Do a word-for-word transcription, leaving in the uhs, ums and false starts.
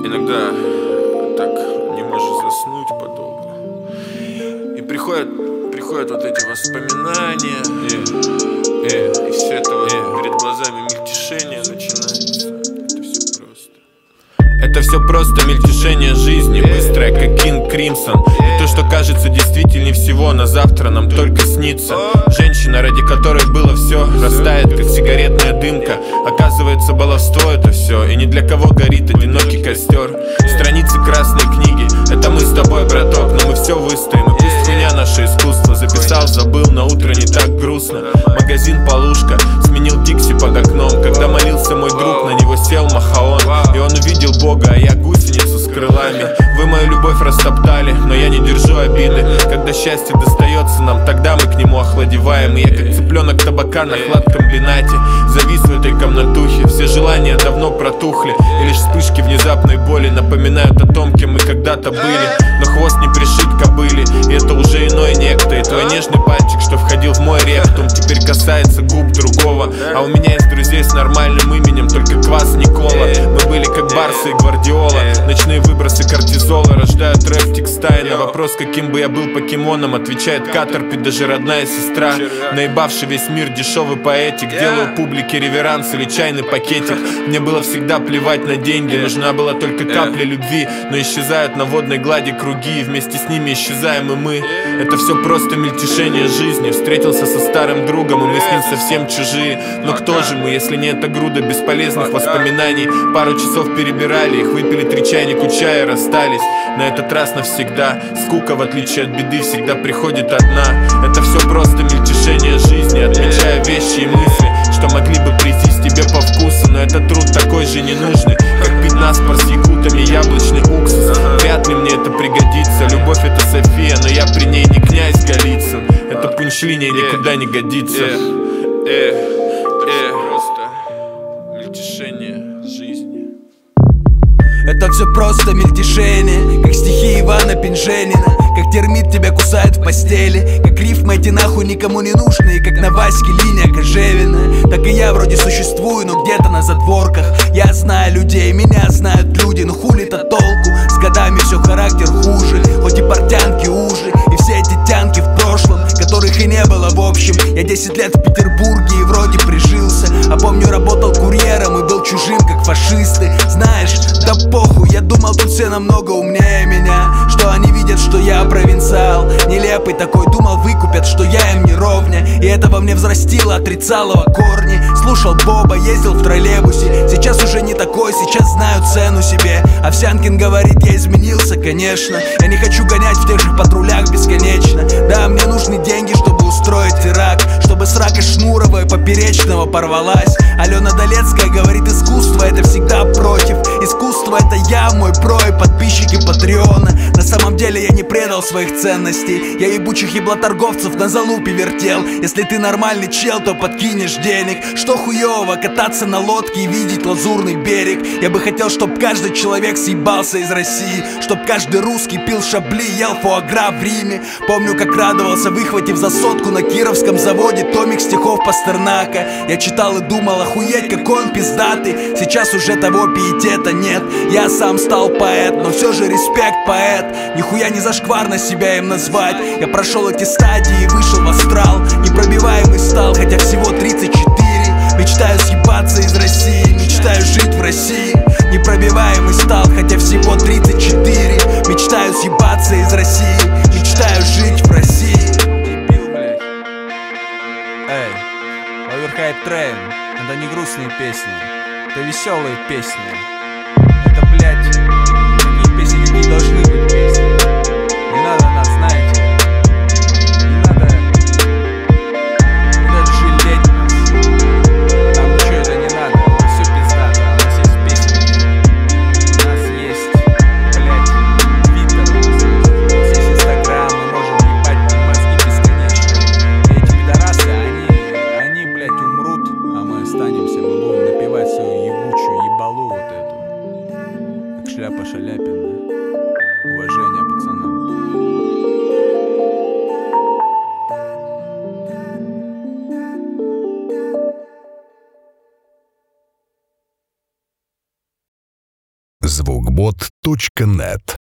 Иногда так не можешь заснуть подолгу. И приходят, приходят вот эти воспоминания, и, и, и все это вот и. перед глазами мельтешение начинается. Это все просто. Это все просто мельтешение жизни, быстрое, как Кинг Кримсон. И то, что кажется действительнее всего, на завтра нам только снится. Женщина, ради которой было все, растает, как сигаретная дымка. Оказывается, баловство это все, и ни для кого горит одинокий костер. Страницы красной книги, это мы с тобой, браток, но мы все выстоим. И пусть хуйня наше искусство, записал, забыл, на утро не так грустно. Магазин полушка, сменил Дикси под окном. Когда молился мой друг, на него сел Махаон, и он увидел Бога, а я гусеницу с крылами. Вы мою любовь растоптали, но я не держу обиды. Когда счастье достается нам, тогда мы к нему охладеваем. И я как цыпленок табака на хладкомбинате завис в этой комнатухе. Все желания давно протухли, и лишь вспышки внезапной боли напоминают о том, кем мы когда-то были. Но хвост не пришит кобыле, и это уже иной некто. И твой нежный пальчик, что входил в мой ректум, теперь касается губ другого. А у меня есть друзей с нормальным именем, только квас Никола. Мы были как Барса и Гвардиола. Ночные выбросы кортизола рождают рэптик стаи. На вопрос, каким бы я был покемоном, отвечает Катерпи, даже родная сестра. Наебавший весь мир дешевый поэтик, делаю публике реверанс или чайный пакетик. Мне было всегда плевать на деньги, нужна была только капля любви. Но исчезают на водной глади круги, и вместе с ними исчезаем и мы. Это все просто мельтешение жизни. Встретился со старым другом, и мы с ним совсем чужие. Но кто же мы, если не эта груда бесполезных воспоминаний? Пару часов перебирали их, выпили три чайника чая, расстались. На этот раз навсегда. Скука, в отличие от беды, всегда приходит одна. Это все просто мельтешение жизни, отмечая вещи и мысли, что могли бы прийтись тебе по вкусу. Но это труд такой же ненужный, как пить наспор с якутами яблочный уксус. Вряд ли мне это пригодится. Любовь это София, но я при ней не князь Голицын. Это пунчлиния никуда не годится. Это просто мельтешение жизни. Это все просто мельтешение, как стихи Ивана Пинженина. Как термит тебя кусает в постели, как рифмы эти нахуй никому не нужны. Как на Ваське линия Кожевина. Так и я вроде существую, но где-то на задворках. Я знаю людей, меня знают люди, но хули-то толку? С годами все характер хуже, хоть и портянки уже. И все эти тянки в прошлом, которых и не было в общем. Я десять лет в Петербурге и вроде прижился. А помню, работал курьером и был чужим, как фашисты. Знаешь, да похуй, я думал, тут все намного умнее меня. Что они видят, что я провинциал, нелепый такой, думал, выкупят, что я им не ровня. И это во мне взрастило отрицалово корни. Слушал Боба, ездил в троллейбусе. Сейчас уже не такой, сейчас знаю цену себе. Овсянкин говорит, я изменился, конечно. Я не хочу гонять в тех же патрулях бесконечно. Да, мне нужны деньги, чтобы устроить теракт, чтобы срака Шнуровой поперечного порвалась. Алена Долецкая говорит, искусство это всегда против. Искусство это я, мой про и подписчики Патреона. На самом деле я не предал своих ценностей. Я ебучих еблоторговцев на залупе вертел. Если ты нормальный чел, то подкинешь денег. Что хуёво, кататься на лодке и видеть лазурный берег. Я бы хотел, чтоб каждый человек съебался из России, чтоб каждый русский пил шабли, ел фуагра в Риме. Помню, как радовался, выхватив за сотку на Кировском заводе томик стихов Пастернака. Я читал и думал, охуеть, какой он пиздатый. Сейчас уже того пиетета нет. Я сам стал поэт, но все же респект, поэт. Нихуя не зашкварно себя им назвать. Я прошел эти стадии и вышел в астрал. Непробиваемый стал, хотя всего тридцать четыре. Мечтаю съебаться из России, мечтаю жить в России. Непробиваемый стал, хотя всего тридцать четыре. Мечтаю съебаться из России, мечтаю жить в России. Дебил, блядь. Эй, Overhype Train, это не грустные песни, это веселые песни. Это, блядь, такие песни, какие должны быть песни. Не надо нас, знаете, не надо, не надо жалеть нас. Нам ничего это не надо, это все пиздато. У нас есть песни, у нас есть, блядь, Твиттер, у нас есть Инстаграм, мы можем ебать мозги бесконечно. И эти пидорасы, они, они, блядь, умрут, а мы останемся, мы будем напевать свою ебучую ебалу вот эту. Как шляпа Шаляпина. Уважение пацанам. звукбот точка нет